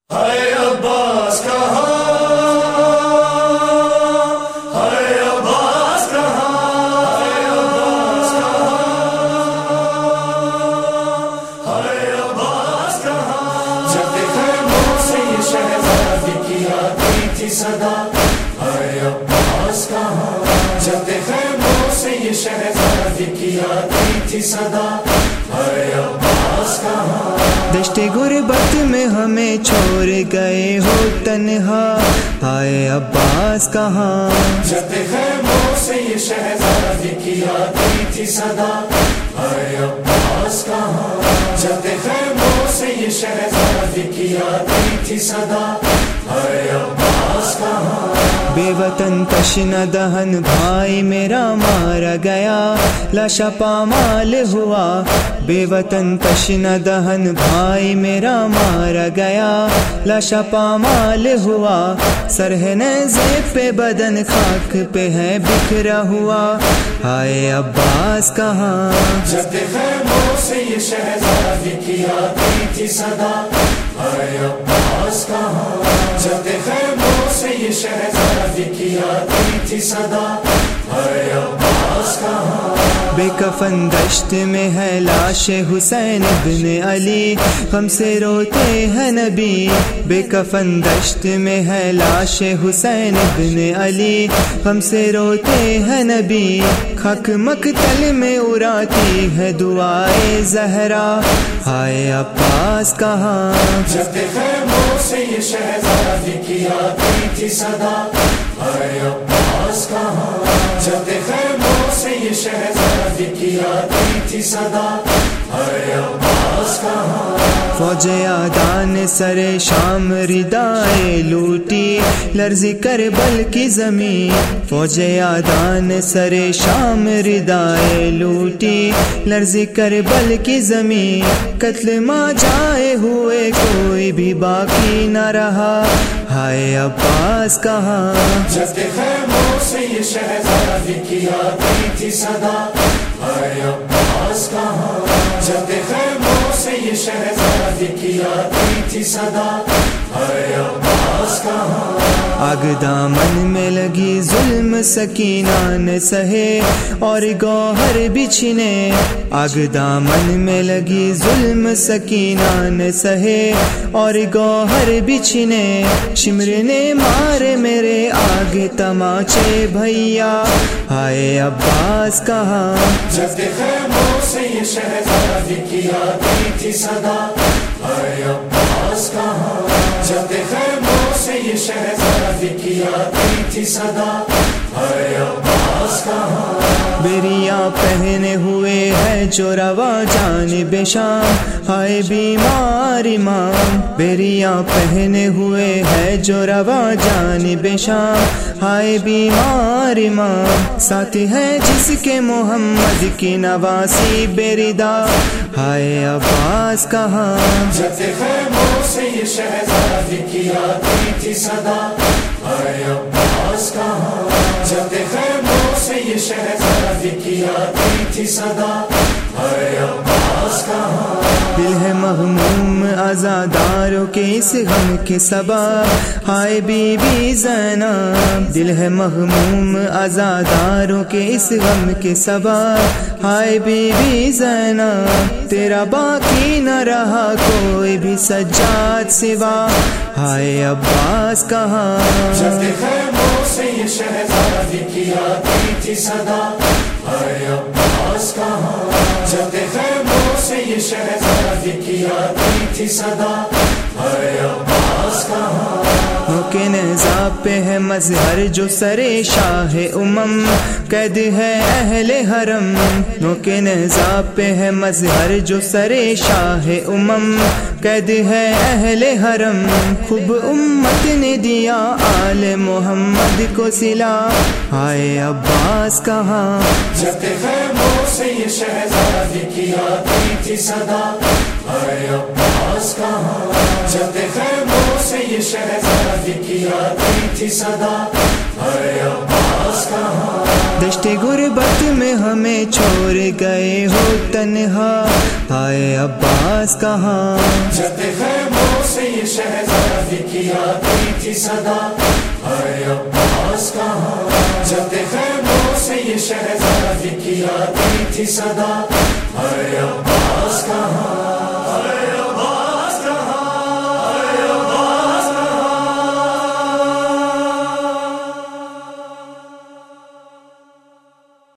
ہائے عباس کہاں، ہائے عباس کہاں، ہائے عباس کہاں، ہائے عباس کہاں۔ جب خیموں سے یہ شہزادی کی آتی تھی صدا، ہائے عباس کہاں۔ جب خیموں سے یہ شہزادی کی آتی تھی صدا، ہائے عباس کہاں۔ دشت غربت میں ہمیں چھوڑ گئے ہو تنہا، ہائے عباس کہاں۔ جب خیموں سے یہ شہزادی کی آتی تھی صدا، ہائے عباس کہاں۔ جب خیموں سے یہ شہزادی کی آتی تھی صدا، ہائے عباس کہاں۔ بے وطن تشنہ دہن بھائی میرا مارا گیا، لاشا پامال ہوا۔ بے وطن تشنہ دہن بھائی میرا مارا گیا، لاشا پامال ہوا۔ سر ہے نیزے پہ بدن خاک پہ ہے بکھرا ہوا، ہائے عباس کہاں۔ جب خیموں سے یہ شہزادی کی آتی تھی صدا، ہائے عباس کہاں۔ جب خیموں سے یہ شہزادی کی آتی تھی صدا، ہائے عباس کہاں۔ بے کفن دشت میں ہے لاش حسین ابن علی، غم سے روتے ہیں نبی۔ بے کفن دشت میں ہے لاش حسین ابن علی، غم سے روتے ہیں نبی۔ خاک مقتل میں اڑاتی ہے دعائے زہرا، ہائے عباس کہاں۔ جب خیموں سے یہ شہزادی کی آتی تھی صدا، ہائے عباس کہاں۔ جب خیموں سے یہ شہزادی کی آتی تھی صدا، ہائے عباس کہاں۔ فوج آدان سر شام ردائے لوٹی، لرزی کربل کی زمین۔ فوج آدان سر شام ردائے لوٹی، لرزی کربل کی زمین۔ قتل ماں جائے ہوئے کوئی بھی باقی نہ رہا، ہائے عباس کہاں۔ جب خیموں سے یہ شہزادی کی آتی تھی صدا، ہائے عباس کہاں۔ جب خیموں سے یہ شہزادی کی آتی تھی صدا، ہائے عباس کہاں۔ آگ دامن میں لگی ظلم سکینہ نے سہے، اور گوہر بھی چھنے۔ آگ دامن میں لگی ظلم سکینہ نے سہے، اور گوہر بھی چھنے۔ شمر نے مارے میرے آگ تماچے بھیا، ہائے عباس کہاں۔ جب خیموں سے یہ شہزادی کی آتی تھی صدا، ہائے عباس کہاں۔ جب خیموں سے یہ شہزادی کی آتی تھی صدا، ہائے عباس کہاں۔ بیریاں پہنے ہوئے ہے جو روا جانب شام، ہائے بیمار امام۔ بیریاں پہنے ہوئے ہے جو روا جانب شام، ہائے بیمار امام۔ ساتھ ہے جس کے محمد کی نواسی بیردا، ہائے عباس کہاں۔ جب خیموں سے یہ شہزادی کی آتی تھی صدا، ہائے عباس کہاں۔ جب خیموں سے یہ شہزادی کی آتی تھی صدا، ہائے عباس کہاں۔ دل ہے مغموم عزاداروں کے اس غم کے سبب، ہائے بی بی زینب۔ دل ہے مغموم عزاداروں کے اس غم کے سبب، ہائے بی بی زینب۔ تیرا باقی نہ رہا کوئی بھی سجاد سوا، ہائے عباس کہاں۔ جب خیموں سے یہ شہزادی کی آتی تھی صدا، ہائے عباس کہاں۔ جب خیموں سے یہ شہزادی کی آتی تھی صدا، ہائے عباس کہاں۔ موقع نیزہ پہ ہے مظہر جو سر شاہ امم، قید ہے اہل حرم۔ موقع نیزہ پہ ہے مظہر جو سر شاہ امم، قید ہے اہل حرم۔ خوب امت نے دیا آل محمد کو صلہ، ہائے عباس کہاں۔ جب خیموں سے یہ شہزادی کی آتی تھی صدا، ہائے عباس کہاں۔ جب خیموں سے یہ شہزادی کی آتی تھی صدا، ہائے عباس کہاں۔ دشت غربت میں ہمیں چھوڑ گئے ہو تنہا، ہائے عباس کہاں۔ جب خیموں سے یہ شہزادی شہزادی کی آتی تھی صدا، ہائے عباس کہاں؟ جب خیموں سے یہ شہزادی کی آتی تھی صدا،